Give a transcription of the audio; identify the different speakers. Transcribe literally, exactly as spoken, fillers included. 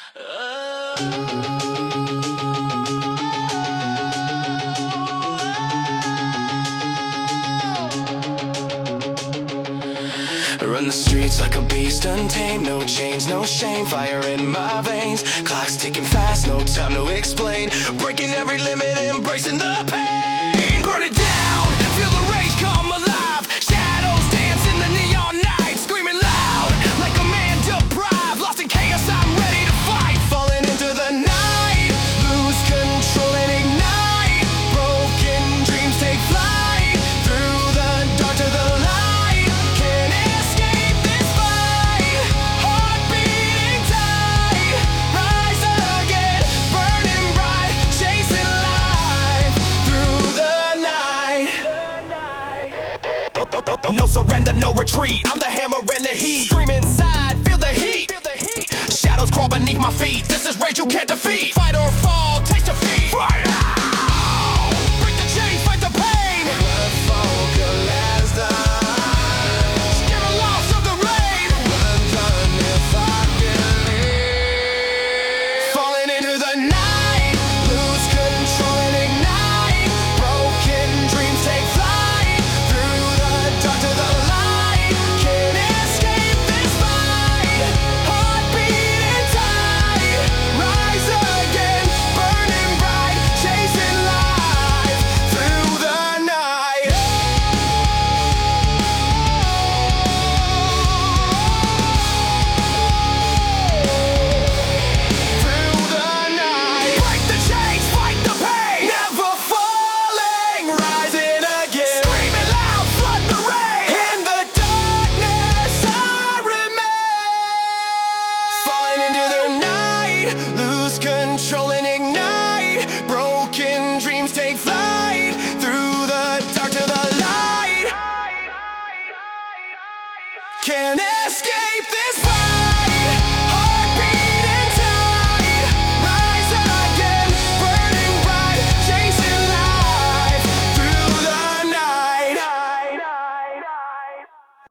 Speaker 1: Run the streets like a beast untamed. No chains, no shame, fire in my veins. Clock's ticking fast, no time to explain. Breaking every limit, embracing the pain. Burn it down, feel the rage come alive. Shadows dance in the neon night. Screaming loud, like a man deprived. Lost in chaos, I'm ready to fight. Falling into the night, lose control and ignite. Broken dreams take flight, through the dark to the light. Can't escape this fight, heart beating tight. Rise again, burning bright, chasing life through the night. No surrender, no retreat, I'm the hammer and the heat. Scream inside, feel the heat. Shadows crawl beneath my feet, this is rage you can't defeat. Fight or fall, taste defeat. Right now, break the chains, fight the pain. Blood vocalize the scare the loss of the rain. Undone if I can leave. Falling into the night, lose control and ignite. Broken dreams take flight, through the dark to the light. Can't escape this fight, heart beating tight. Rise again, burning bright, chasing life through the night. Through the night. Break the chains, fight the pain. Never falling, rising again. Screaming loud, flood the rain. In the darkness I remain. Falling into the night, lose control